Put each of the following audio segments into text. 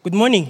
Good morning.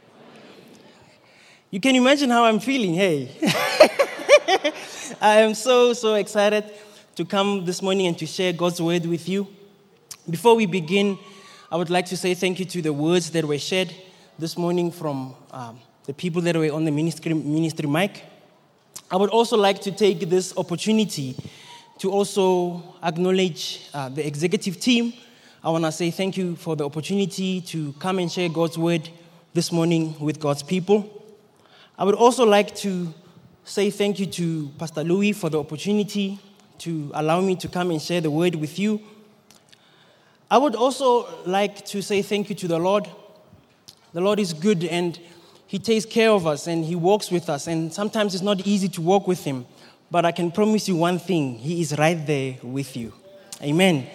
You can imagine how I'm feeling, hey. I am so excited to come this morning and to share God's word with you. Before we begin, I would like to say thank you to the words that were shared this morning from the people that were on the ministry mic. I would also like to take this opportunity to also acknowledge the executive team. I want to say thank you for the opportunity to come and share God's word this morning with God's people. I would also like to say thank you to Pastor Louis for the opportunity to allow me to come and share the word with you. I would also like to say thank you to the Lord. The Lord is good and He takes care of us and He walks with us. And sometimes it's not easy to walk with Him. But I can promise you one thing, He is right there with you. Amen.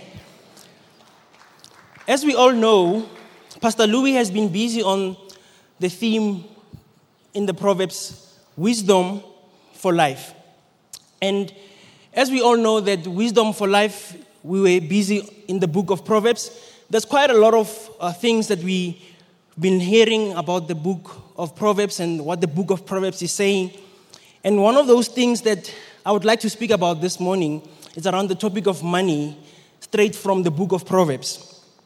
As we all know, Pastor Louis has been busy on the theme in the Proverbs, wisdom for life. And as we all know that wisdom for life, we were busy in the book of Proverbs. There's quite a lot of things that we've been hearing about the book of Proverbs and what the book of Proverbs is saying. And one of those things that I would like to speak about this morning is around the topic of money, straight from the book of Proverbs.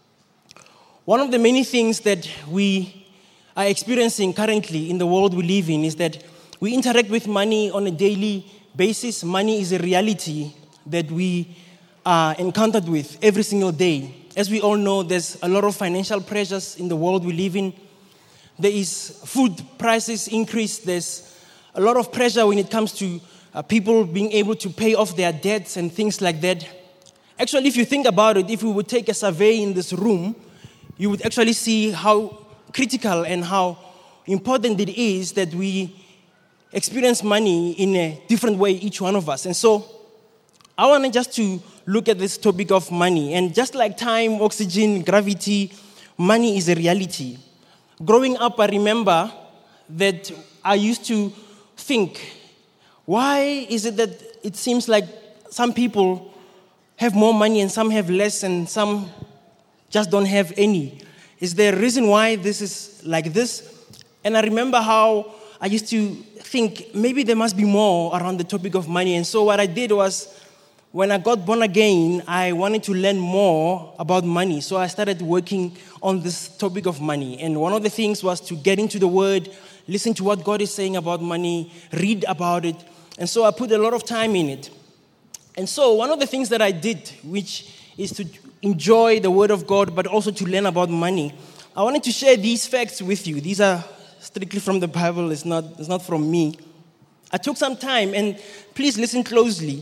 One of the many things that we are experiencing currently in the world we live in is that we interact with money on a daily basis. Money is a reality that we are encountered with every single day. As we all know, there's a lot of financial pressures in the world we live in. There is food prices increase. There's a lot of pressure when it comes to people being able to pay off their debts and things like that. Actually, if you think about it, if we would take a survey in this room, you would actually see how critical and how important it is that we experience money in a different way, each one of us. And so I want just to look at this topic of money. And just like time, oxygen, gravity, money is a reality. Growing up, I remember that I used to think, why is it that it seems like some people have more money and some have less and some just don't have any? Is there a reason why this is like this? And I remember how I used to think maybe there must be more around the topic of money. And so what I did was, when I got born again, I wanted to learn more about money. So I started working on this topic of money. And one of the things was to get into the Word, listen to what God is saying about money, read about it. And so I put a lot of time in it. And so one of the things that I did, which is to enjoy the Word of God, but also to learn about money, I wanted to share these facts with you. These are strictly from the Bible. It's not from me. I took some time, and please listen closely.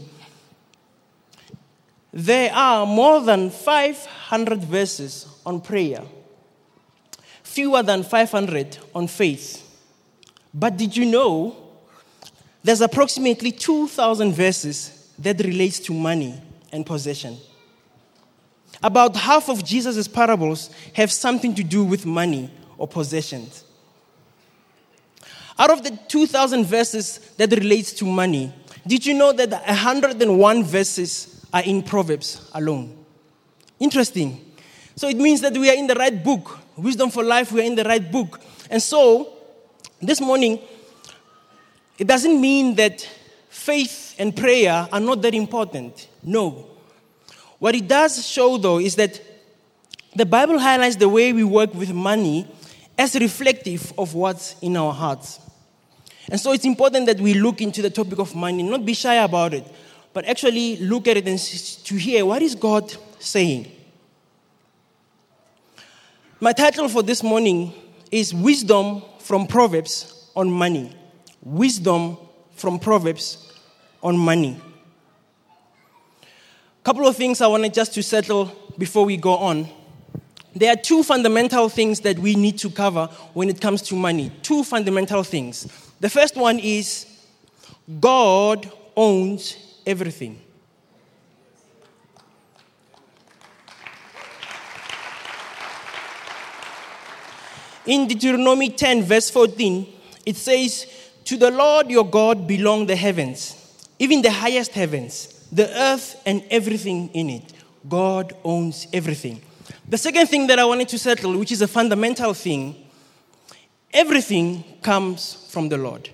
There are more than 500 verses on prayer, fewer than 500 on faith. But did you know there's approximately 2,000 verses that relates to money and possession? About half of Jesus' parables have something to do with money or possessions. Out of the 2,000 verses that relates to money, did you know that 101 verses are in Proverbs alone? Interesting. So it means that we are in the right book. Wisdom for Life, we are in the right book. And so, this morning, it doesn't mean that faith and prayer are not that important. No. What it does show, though, is that the Bible highlights the way we work with money as reflective of what's in our hearts. And so it's important that we look into the topic of money, not be shy about it, but actually look at it and to hear, what is God saying? My title for this morning is Wisdom from Proverbs on Money. Wisdom from Proverbs on Money. A couple of things I wanted just to settle before we go on. There are two fundamental things that we need to cover when it comes to money. Two fundamental things. The first one is God owns everything. In Deuteronomy 10, verse 14, it says, "To the Lord your God belong the heavens, even the highest heavens, the earth and everything in it." God owns everything. The second thing that I wanted to settle, which is a fundamental thing, Everything comes from the Lord.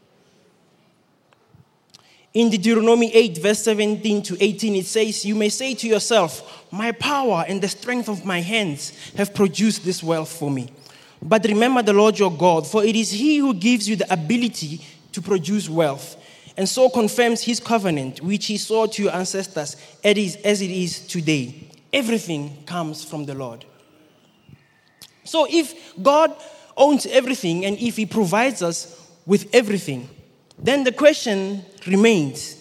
In Deuteronomy 8, verse 17 to 18, it says, "You may say to yourself, my power and the strength of my hands have produced this wealth for me. But remember the Lord your God, for it is He who gives you the ability to produce wealth, and so confirms His covenant, which He swore to your ancestors, as it is today." Everything comes from the Lord. So if God owns everything, and if He provides us with everything, then the question remains,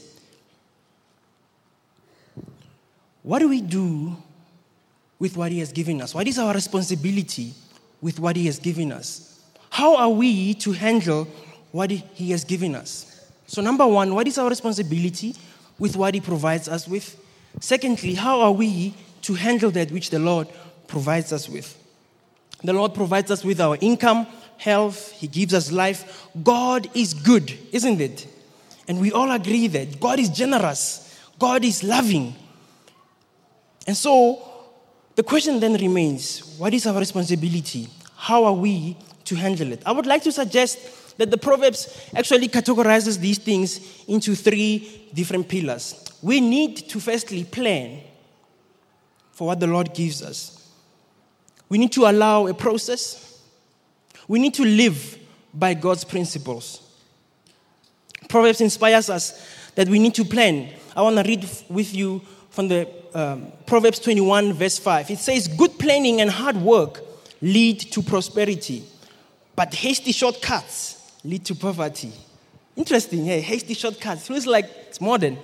what do we do with what He has given us? What is our responsibility with what He has given us? How are we to handle what He has given us? So number one, what is our responsibility with what He provides us with? Secondly, how are we to handle that which the Lord provides us with? The Lord provides us with our income, health. He gives us life. God is good, isn't it? And we all agree that God is generous. God is loving. And so the question then remains, what is our responsibility? How are we to handle it? I would like to suggest that the Proverbs actually categorizes these things into 3 different pillars. We need to firstly plan for what the Lord gives us. We need to allow a process. We need to live by God's principles. Proverbs inspires us that we need to plan. I want to read with you from the Proverbs 21, verse 5. It says, "Good planning and hard work lead to prosperity, but hasty shortcuts lead to poverty." Interesting, hey, hasty shortcuts. Feels like it's modern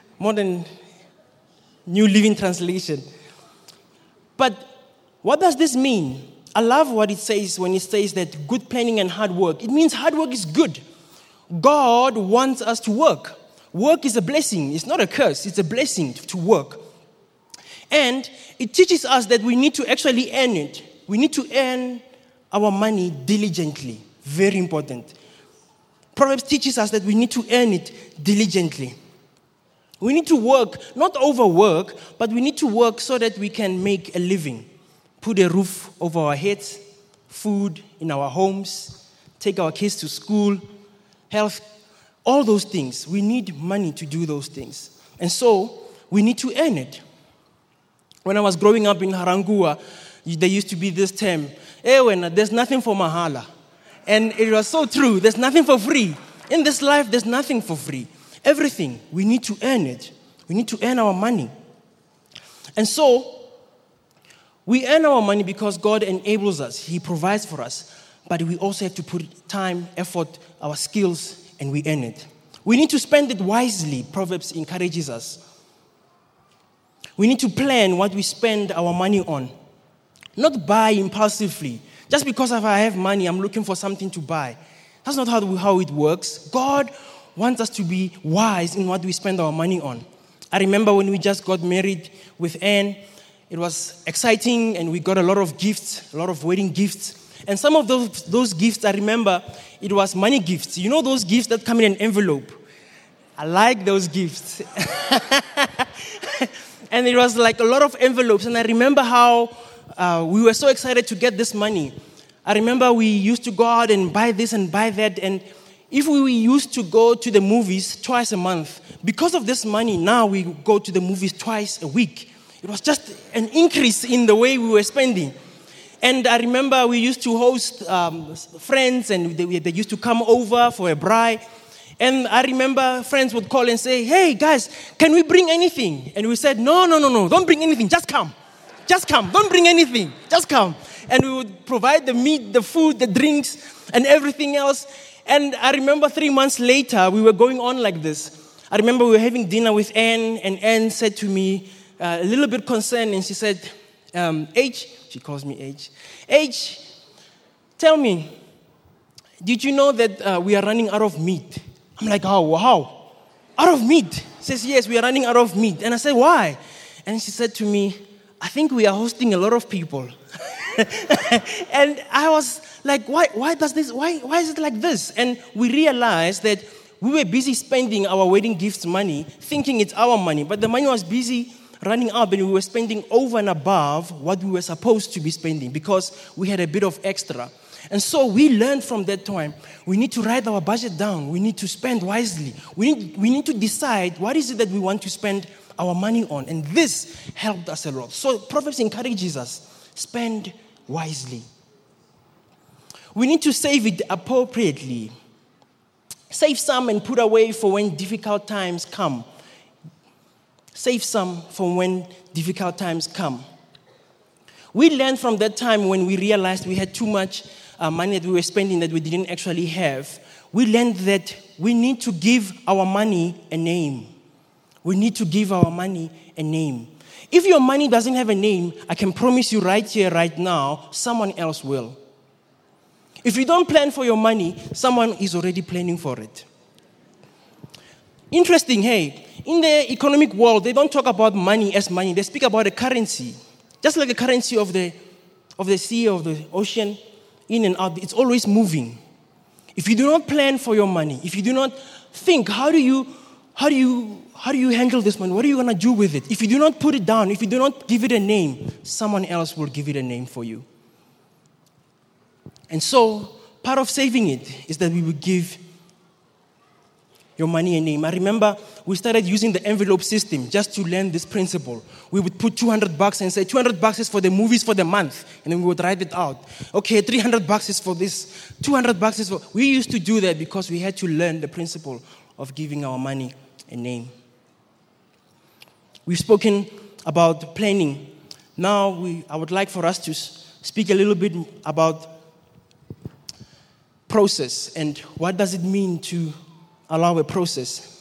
New Living Translation. But what does this mean? I love what it says when it says that good planning and hard work. It means hard work is good. God wants us to work. Work is a blessing. It's not a curse. It's a blessing to work. And it teaches us that we need to actually earn it. We need to earn our money diligently. Very important. Proverbs teaches us that we need to earn it diligently. We need to work, not overwork, but we need to work so that we can make a living. Put a roof over our heads, food in our homes, take our kids to school, health, all those things. We need money to do those things. And so, we need to earn it. When I was growing up in Harangua, there used to be this term, there's nothing for mahala. And it was so true. There's nothing for free. In this life, there's nothing for free. Everything, we need to earn it. We need to earn our money. And so, we earn our money because God enables us. He provides for us. But we also have to put time, effort, our skills, and we earn it. We need to spend it wisely. Proverbs encourages us. We need to plan what we spend our money on. Not buy impulsively. Just because if I have money, I'm looking for something to buy. That's not how it works. God wants us to be wise in what we spend our money on. I remember when we just got married with Anne, it was exciting and we got a lot of gifts, a lot of wedding gifts. And some of those gifts, I remember, it was money gifts. You know those gifts that come in an envelope? I like those gifts. And it was like a lot of envelopes. And I remember how we were so excited to get this money. I remember we used to go out and buy this and buy that. And if we used to go to the movies twice a month, because of this money, now we go to the movies twice a week. It was just an increase in the way we were spending. And I remember we used to host friends, and they used to come over for a braai. And I remember friends would call and say, "Hey, guys, can we bring anything?" And we said, No, don't bring anything. Just come. Just come. Don't bring anything. Just come. And we would provide the meat, the food, the drinks, and everything else. And I remember 3 months later, we were going on like this. I remember we were having dinner with Anne, and Anne said to me, a little bit concerned, and she said, H, she calls me H, tell me, did you know that we are running out of meat? I'm like, how? Out of meat? She says, yes, we are running out of meat. And I said, why? And she said to me, I think we are hosting a lot of people. And I was like, why is it like this? And we realized that we were busy spending our wedding gifts money, thinking it's our money, but the money was busy running out, and we were spending over and above what we were supposed to be spending because we had a bit of extra. And so we learned from that time, we need to write our budget down. We need to spend wisely. We need to decide what is it that we want to spend our money on. And this helped us a lot. So Proverbs encourages us, spend wisely. We need to save it appropriately. Save some and put away for when difficult times come. Save some for when difficult times come. We learned from that time when we realized we had too much money that we were spending that we didn't actually have. We learned that we need to give our money a name. We need to give our money a name. If your money doesn't have a name, I can promise you right here, right now, someone else will. If you don't plan for your money, someone is already planning for it. Interesting, hey, in the economic world, they don't talk about money as money. They speak about a currency. Just like the currency of the sea, of the ocean, in and out, it's always moving. If you do not plan for your money, if you do not think, how do you handle this money? What are you going to do with it? If you do not put it down, if you do not give it a name, someone else will give it a name for you. And so, part of saving it is that we would give your money a name. I remember we started using the envelope system just to learn this principle. We would put $200 and say, $200 is for the movies for the month. And then we would write it out. Okay, $300 is for this. $200 is for... We used to do that because we had to learn the principle of giving our money a name. We've spoken about planning. Now, I would like for us to speak a little bit about process and what does it mean to allow a process.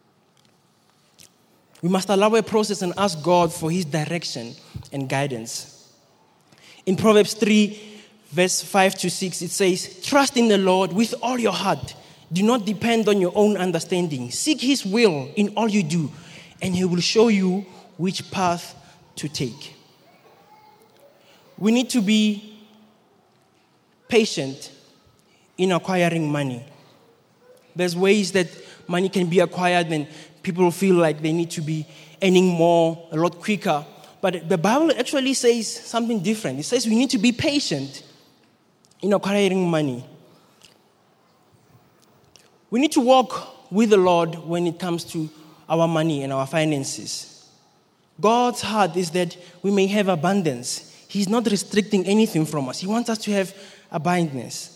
We must allow a process and ask God for His direction and guidance. In Proverbs 3, verse 5 to 6, it says, "Trust in the Lord with all your heart. Do not depend on your own understanding. Seek His will in all you do, and He will show you which path to take." We need to be patient in acquiring money. There's ways that money can be acquired and people feel like they need to be earning more a lot quicker. But the Bible actually says something different. It says we need to be patient in acquiring money. We need to walk with the Lord when it comes to our money and our finances. God's heart is that we may have abundance. He's not restricting anything from us. He wants us to have abundance.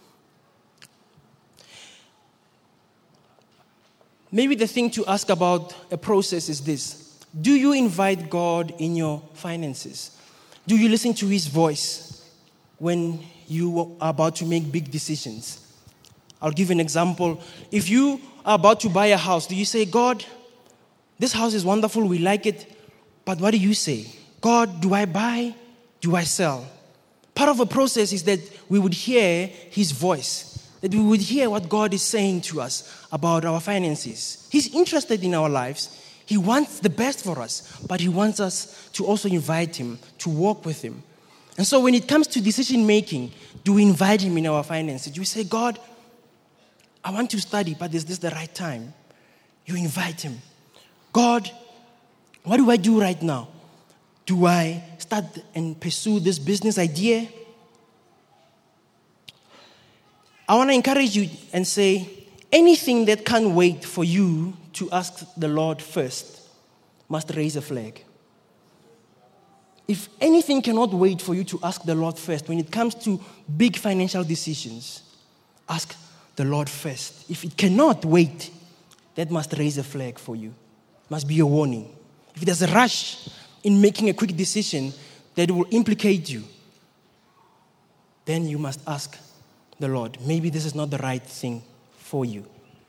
Maybe the thing to ask about a process is this. Do you invite God in your finances? Do you listen to His voice when you are about to make big decisions? I'll give an example. If you are about to buy a house, do you say, "God, this house is wonderful, we like it," but what do you say? "God, do I buy? Do I sell?" Part of the process is that we would hear His voice, that we would hear what God is saying to us about our finances. He's interested in our lives. He wants the best for us, but He wants us to also invite Him, to walk with Him. And so when it comes to decision making, do we invite Him in our finances? Do we say, "God, I want to study, but is this the right time?" You invite Him. "God, what do I do right now? Do I start and pursue this business idea?" I want to encourage you and say, anything that can't wait for you to ask the Lord first must raise a flag. If anything cannot wait for you to ask the Lord first, when it comes to big financial decisions, ask the Lord first. If it cannot wait, that must raise a flag for you. Must be a warning. If there's a rush in making a quick decision that will implicate you, then you must ask the Lord, maybe this is not the right thing for you.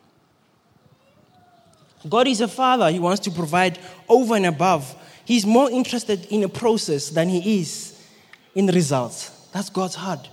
God is a Father. He wants to provide over and above. He's more interested in a process than He is in the results. That's God's heart.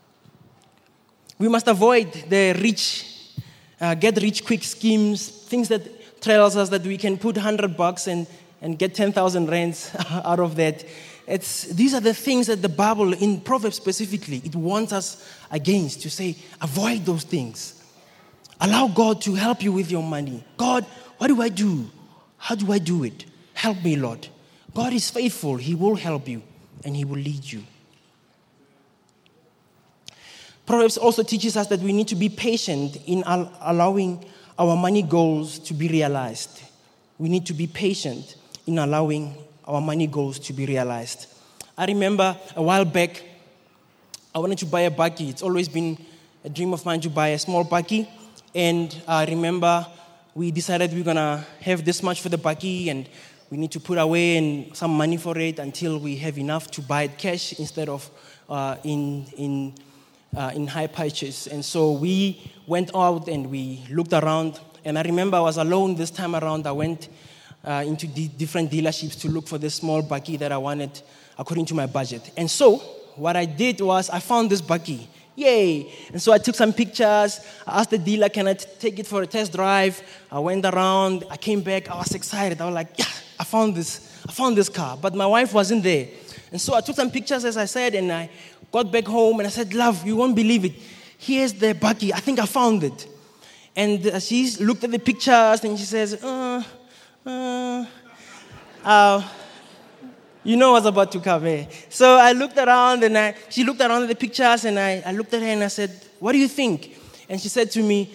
We must avoid the get-rich-quick schemes, things that tells us that we can put $100 and get 10,000 rands out of that. These are the things that the Bible, in Proverbs specifically, it warns us against, to say, avoid those things. Allow God to help you with your money. God, what do I do? How do I do it? Help me, Lord. God is faithful. He will help you and He will lead you. Proverbs also teaches us that we need to be patient in allowing our money goals to be realized. We need to be patient in allowing our money goals to be realized. I remember a while back, I wanted to buy a buggy. It's always been a dream of mine to buy a small buggy. And I remember we decided we're going to have this much for the buggy, and we need to put away some money for it until we have enough to buy it cash instead of in high purchase. And so we went out and we looked around. And I remember I was alone this time around. I went into different dealerships to look for this small buggy that I wanted according to my budget. And so what I did was I found this buggy. Yay! And so I took some pictures. I asked the dealer, can I take it for a test drive? I went around. I came back. I was excited. I was like, yeah, I found this car. But my wife wasn't there. And so I took some pictures, as I said, and I got back home. And I said, love, you won't believe it. Here's the buggy. I think I found it. And she looked at the pictures, and she says, you know what's about to come, eh? So I looked around, and she looked around at the pictures, and I looked at her, and I said, what do you think? And she said to me,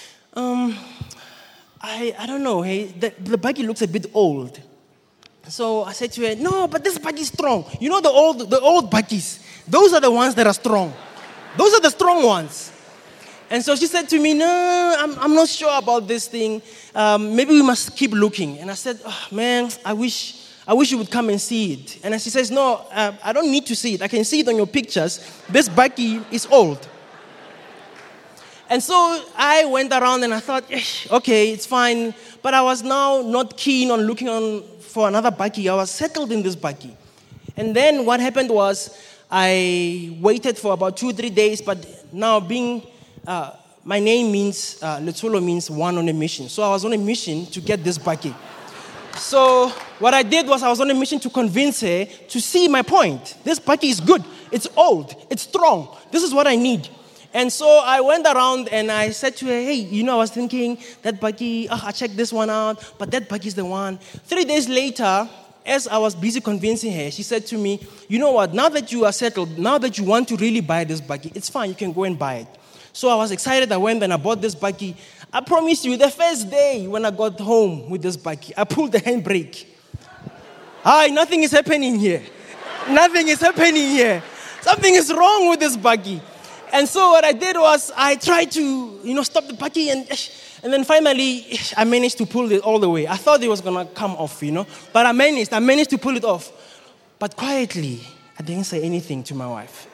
I don't know, hey, the buggy looks a bit old. So I said to her, no, but this buggy is strong. You know the old buggies, those are the ones that are strong. Those are the strong ones. And so she said to me, no, I'm not sure about this thing. Maybe we must keep looking. And I said, oh, man, I wish you would come and see it. And she says, no, I don't need to see it. I can see it on your pictures. This buggy is old. And so I went around and I thought, okay, it's fine. But I was now not keen on looking for another buggy. I was settled in this buggy. And then what happened was I waited for about 2-3 days. But now my name means, Letolo means one on a mission. So I was on a mission to get this buggy. So what I did was I was on a mission to convince her to see my point. This buggy is good. It's old. It's strong. This is what I need. And so I went around and I said to her, hey, I was thinking that buggy, I checked this one out, but that buggy is the one. 3 days later, as I was busy convincing her, she said to me, you know what, now that you are settled, now that you want to really buy this buggy, it's fine, you can go and buy it. So I was excited. I went and I bought this buggy. I promise you, the first day when I got home with this buggy, I pulled the handbrake. Nothing is happening here. Nothing is happening here. Something is wrong with this buggy. And so what I did was I tried to, stop the buggy, and then finally I managed to pull it all the way. I thought it was going to come off, but I managed to pull it off. But quietly, I didn't say anything to my wife.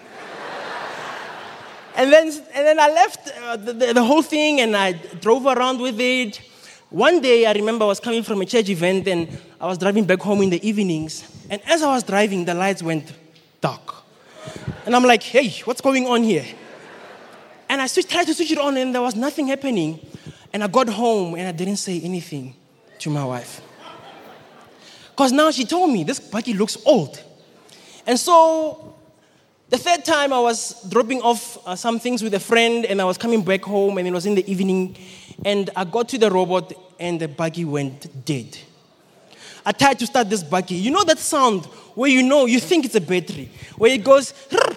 And then I left the whole thing, and I drove around with it. One day, I remember I was coming from a church event, and I was driving back home in the evenings. And as I was driving, the lights went dark. And I'm like, hey, what's going on here? And I tried to switch it on, and there was nothing happening. And I got home, and I didn't say anything to my wife. Because now she told me, this buggy looks old. And so the third time I was dropping off some things with a friend, and I was coming back home, and it was in the evening, and I got to the robot, and the buggy went dead. I tried to start this buggy. You know that sound where you think it's a battery, where it goes,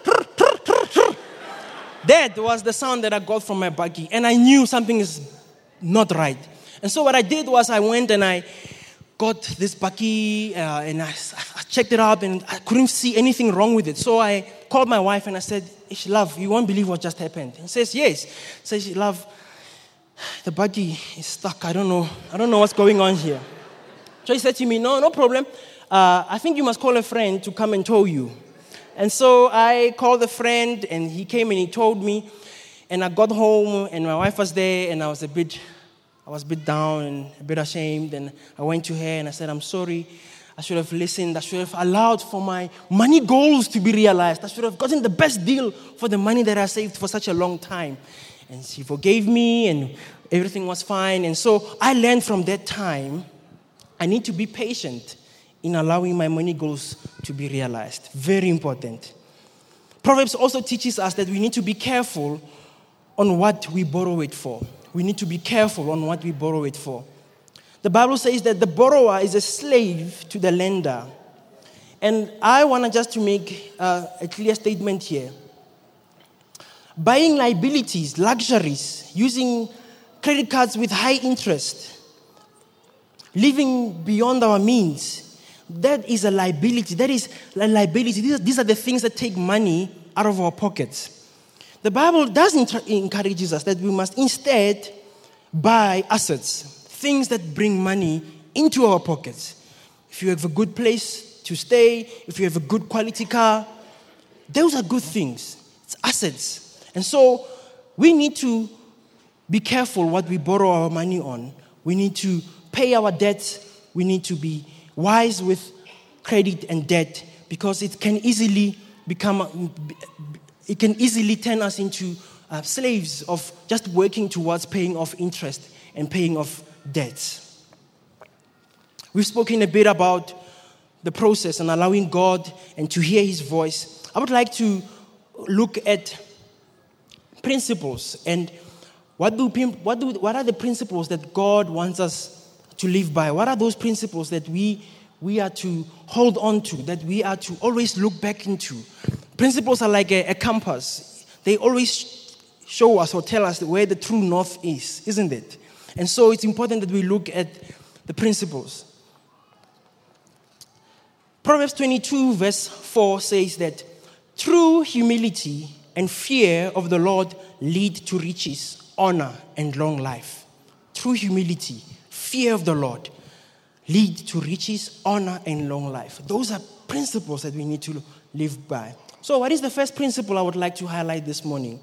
that was the sound that I got from my buggy, and I knew something is not right. And so what I did was I went and I got this buggy, and I checked it out, and I couldn't see anything wrong with it. So I called my wife and I said, love, you won't believe what just happened. And she says, yes. Says, love, the buggy is stuck. I don't know what's going on here. So he said to me, no problem. I think you must call a friend to come and tow you. And so I called a friend, and he came and he towed me. And I got home, and my wife was there, and I was a bit down and a bit ashamed. And I went to her and I said, I'm sorry. I should have listened. I should have allowed for my money goals to be realized. I should have gotten the best deal for the money that I saved for such a long time. And she forgave me, and everything was fine. And so I learned from that time, I need to be patient in allowing my money goals to be realized. Very important. Proverbs also teaches us that we need to be careful on what we borrow it for. We need to be careful on what we borrow it for. The Bible says that the borrower is a slave to the lender. And I want just to make a clear statement here. buying liabilities, luxuries, using credit cards with high interest, living beyond our means. That is a liability. That is a liability. These are the things that take money out of our pockets. The Bible does encourage us that we must instead buy assets, things that bring money into our pockets. If you have a good place to stay, if you have a good quality car, those are good things. It's assets. And so we need to be careful what we borrow our money on. We need to pay our debts. We need to be wise with credit and debt, because it can easily turn us into slaves of just working towards paying off interest and paying off debts. We've spoken a bit about the process and allowing God and to hear His voice. I would like to look at principles and what are the principles that God wants us to live by? What are those principles that we are to hold on to, that we are to always look back into? Principles are like a compass. They always show us or tell us where the true north is, isn't it? And so it's important that we look at the principles. Proverbs 22 verse 4 says that true humility and fear of the Lord lead to riches, honor, and long life. True humility, fear of the Lord lead to riches, honor, and long life. Those are principles that we need to live by. So what is the first principle I would like to highlight this morning?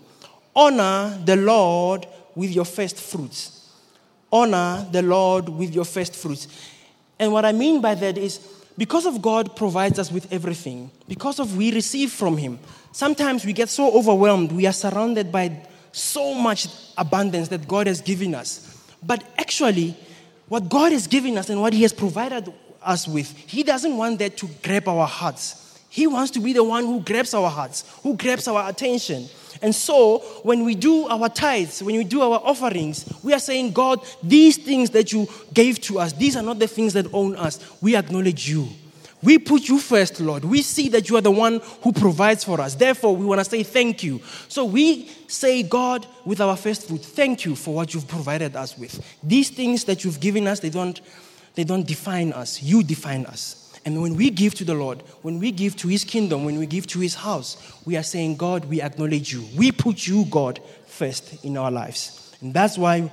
Honor the Lord with your first fruits. Honor the Lord with your first fruits. And what I mean by that is, because of God provides us with everything, because of we receive from Him, sometimes we get so overwhelmed. We are surrounded by so much abundance that God has given us. But actually, what God has given us and what He has provided us with, He doesn't want that to grab our hearts. He wants to be the one who grabs our hearts, who grabs our attention. And so, when we do our tithes, when we do our offerings, we are saying, God, these things that you gave to us, these are not the things that own us. We acknowledge you. We put you first, Lord. We see that you are the one who provides for us. Therefore, we want to say thank you. So we say, God, with our first fruit, thank you for what you've provided us with. These things that you've given us, they don't define us. You define us. And when we give to the Lord, when we give to His kingdom, when we give to His house, we are saying, God, we acknowledge you. We put you, God, first in our lives. And that's why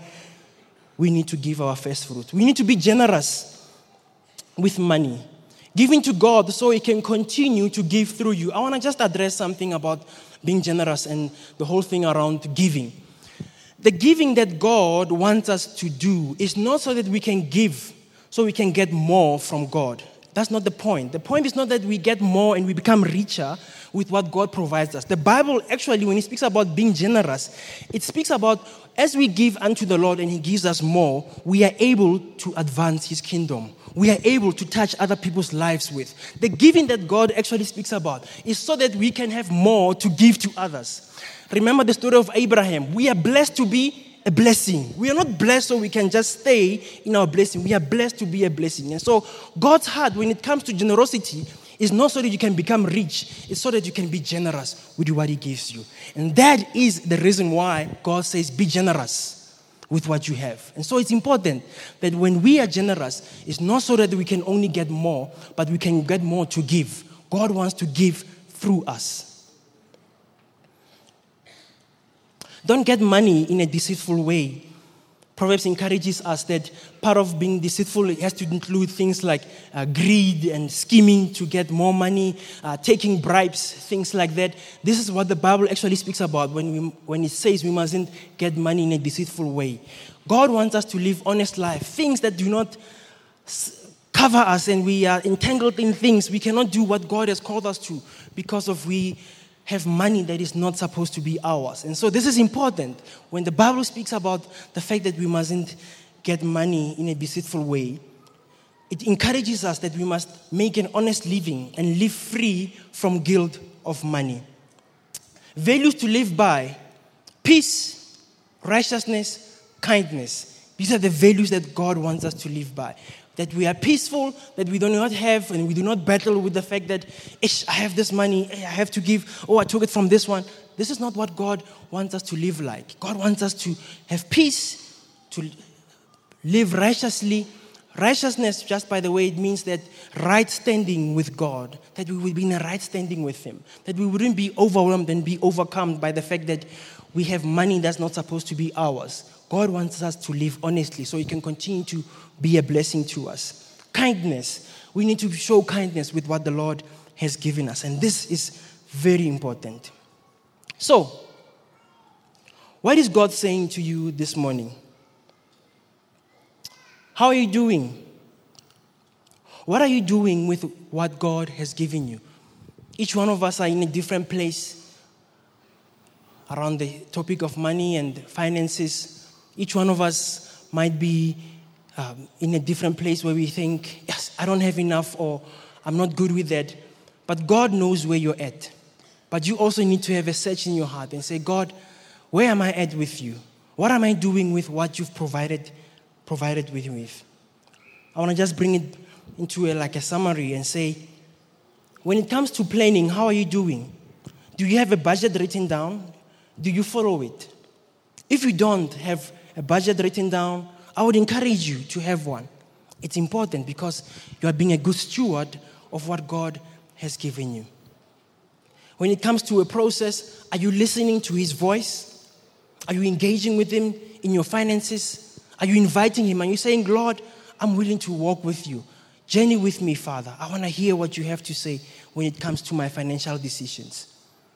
we need to give our first fruit. We need to be generous with money. Giving to God so He can continue to give through you. I want to just address something about being generous and the whole thing around giving. The giving that God wants us to do is not so that we can give, so we can get more from God. That's not the point. The point is not that we get more and we become richer with what God provides us. The Bible actually, when it speaks about being generous, it speaks about as we give unto the Lord and He gives us more, we are able to advance His kingdom. We are able to touch other people's lives with. The giving that God actually speaks about is so that we can have more to give to others. Remember the story of Abraham. We are blessed to be a blessing. We are not blessed so we can just stay in our blessing. We are blessed to be a blessing. And so God's heart, when it comes to generosity, is not so that you can become rich. It's so that you can be generous with what He gives you. And that is the reason why God says, be generous with what you have. And so it's important that when we are generous, it's not so that we can only get more, but we can get more to give. God wants to give through us. Don't get money in a deceitful way. Proverbs encourages us that part of being deceitful has to include things like greed and scheming to get more money, taking bribes, things like that. This is what the Bible actually speaks about when it says we mustn't get money in a deceitful way. God wants us to live honest life, things that do not cover us and we are entangled in things. We cannot do what God has called us to because of we have money that is not supposed to be ours. And so this is important. When the Bible speaks about the fact that we mustn't get money in a deceitful way, it encourages us that we must make an honest living and live free from guilt of money. Values to live by: peace, righteousness, kindness. These are the values that God wants us to live by. that we are peaceful, that we do not have, and we do not battle with the fact that, I have this money, I have to give, I took it from this one. This is not what God wants us to live like. God wants us to have peace, to live righteously. Righteousness, just by the way, it means that right standing with God, that we will be in a right standing with Him, that we wouldn't be overwhelmed and be overcome by the fact that we have money that's not supposed to be ours. God wants us to live honestly so He can continue to be a blessing to us. Kindness. We need to show kindness with what the Lord has given us. And this is very important. So, what is God saying to you this morning? How are you doing? What are you doing with what God has given you? Each one of us are in a different place around the topic of money and finances. Each one of us might be in a different place where we think, yes, I don't have enough, or I'm not good with that. But God knows where you're at. But you also need to have a search in your heart and say, God, where am I at with you? What am I doing with what you've provided with me? I want to just bring it into a summary and say, when it comes to planning, how are you doing? Do you have a budget written down? Do you follow it? If you don't have a budget written down, I would encourage you to have one. It's important because you are being a good steward of what God has given you. When it comes to a process, are you listening to His voice? Are you engaging with Him in your finances? Are you inviting Him? Are you saying, Lord, I'm willing to walk with you. Journey with me, Father. I want to hear what you have to say when it comes to my financial decisions.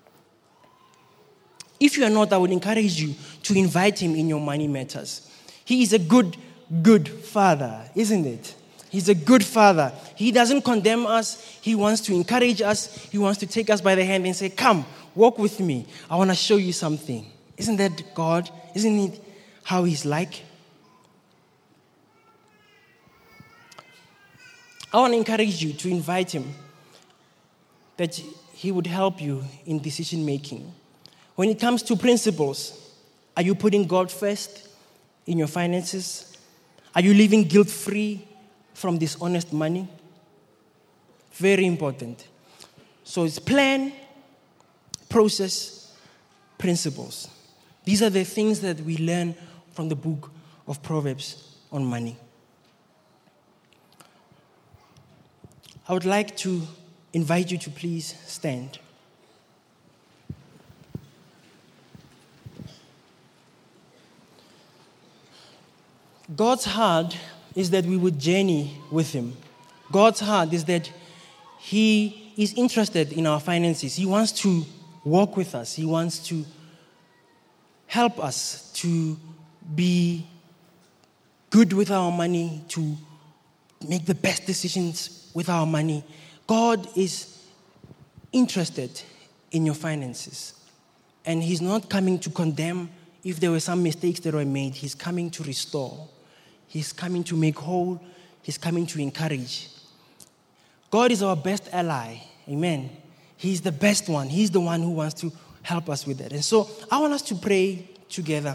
If you are not, I would encourage you to invite Him in your money matters. He is a good Father, isn't it? He's a good Father. He doesn't condemn us. He wants to encourage us. He wants to take us by the hand and say, come, walk with me. I want to show you something. Isn't that God? Isn't it how He's like? I want to encourage you to invite Him, that He would help you in decision making. When it comes to principles, are you putting God first in your finances? Are you living guilt-free from dishonest money? Very important. So it's plan, process, principles. These are the things that we learn from the book of Proverbs on money. I would like to invite you to please stand. God's heart is that we would journey with Him. God's heart is that He is interested in our finances. He wants to walk with us. He wants to help us to be good with our money, to make the best decisions with our money. God is interested in your finances. And He's not coming to condemn if there were some mistakes that were made. He's coming to restore. He's coming to make whole. He's coming to encourage. God is our best ally. Amen. He's the best one. He's the one who wants to help us with that. And so I want us to pray together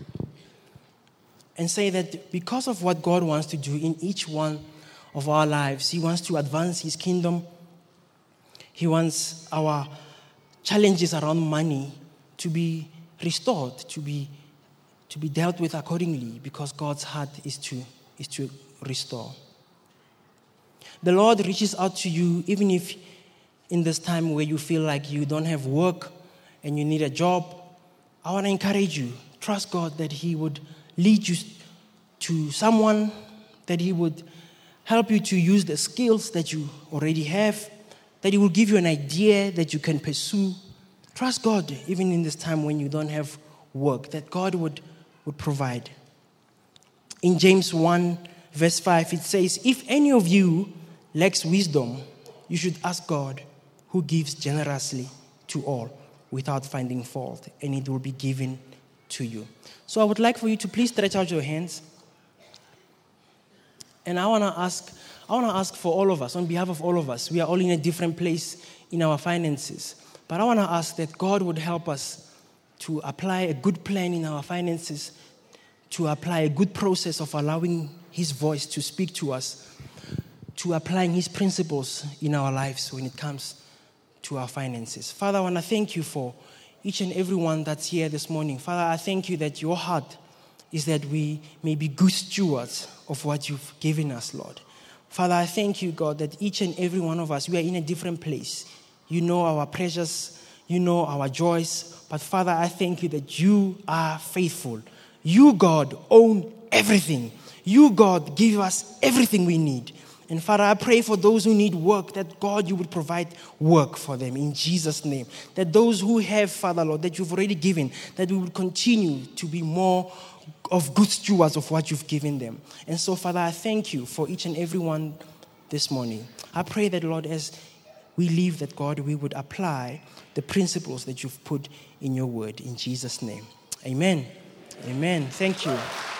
and say that because of what God wants to do in each one of our lives, He wants to advance His kingdom. He wants our challenges around money to be restored, to be dealt with accordingly, because God's heart is to restore. The Lord reaches out to you, even if in this time where you feel like you don't have work and you need a job. I want to encourage you, trust God that He would lead you to someone, that He would help you to use the skills that you already have, that He will give you an idea that you can pursue. Trust God, even in this time when you don't have work, that God would provide. In James 1, verse 5, it says, if any of you lacks wisdom, you should ask God, who gives generously to all without finding fault, and it will be given to you. So I would like for you to please stretch out your hands. And I want to ask for all of us, on behalf of all of us. We are all in a different place in our finances. But I want to ask that God would help us to apply a good plan in our finances, to apply a good process of allowing His voice to speak to us, to applying His principles in our lives when it comes to our finances. Father, I want to thank you for each and every one that's here this morning. Father, I thank you that your heart is that we may be good stewards of what you've given us, Lord. Father, I thank you, God, that each and every one of us, we are in a different place. You know our pleasures, you know our joys, but Father, I thank you that you are faithful. You, God, own everything. You, God, give us everything we need. And Father, I pray for those who need work, that God, you would provide work for them in Jesus' name. That those who have, Father, Lord, that you've already given, that we would continue to be more of good stewards of what you've given them. And so, Father, I thank you for each and every one this morning. I pray that, Lord, as we leave, that, God, we would apply the principles that you've put in your word. In Jesus' name. Amen. Amen. Thank you.